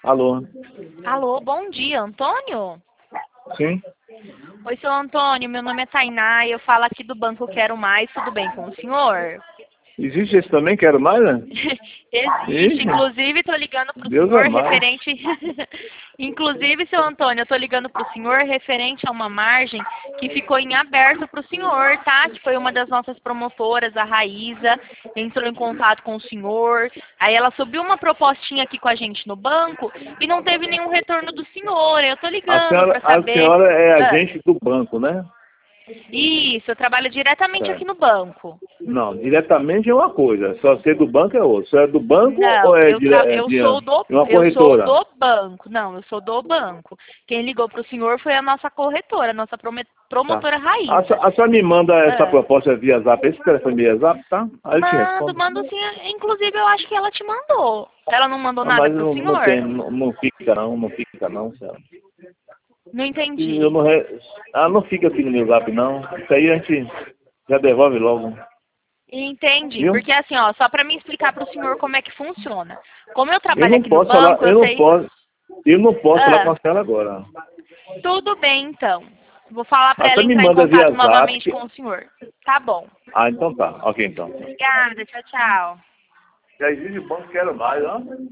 Alô? Alô, bom dia, Antônio? Sim? Oi, seu Antônio, meu nome é Tainá e eu falo aqui do Banco Quero Mais, tudo bem com o senhor? Existe esse também? Quero mais, né? Existe, Ixi, inclusive estou ligando para o Deus é senhor mais. referente... Inclusive, seu Antônio, eu estou ligando para o senhor referente a uma margem que ficou em aberto para o senhor, tá? Que foi uma das nossas promotoras, a Raíza, entrou em contato com o senhor, aí ela subiu uma propostinha aqui com a gente no banco e não teve nenhum retorno do senhor. Eu estou A ligando senhora, para a saber... senhora é Ah, agente do banco, né? isso, eu trabalho diretamente aqui Certo. no banco. Não, diretamente é uma coisa, só ser do banco é outra. Você é do banco ou Não, é eu de sou do uma eu sou corretora? do banco. Não, eu sou do banco. Quem ligou para o senhor foi a nossa corretora, a nossa Tá. promotora A, Raíza. a senhora me manda essa Ah, proposta via Zap, esse telefone via Zap, tá? Aí eu te respondo. mando sim. Inclusive, eu acho que ela te mandou. Ela não mandou Ah, nada mas para o não tem, senhor? não fica não, senhora. Não E eu entendi. não, não fica aqui no meu Zap não. Isso aí a gente já devolve logo. Entendi, Viu? porque assim, ó, só para me explicar para o senhor como é que funciona. Como eu Eu trabalho não aqui no posso falar, banco, eu sei. eu não posso falar com Ah, a senhora agora. tudo bem, então. Vou falar para ela Você me entrar em manda via contato Zap. novamente com o senhor. Tá bom. Ah, então tá. Ok, então. Obrigada, tchau, tchau. Já existe o banco, quero mais, ó.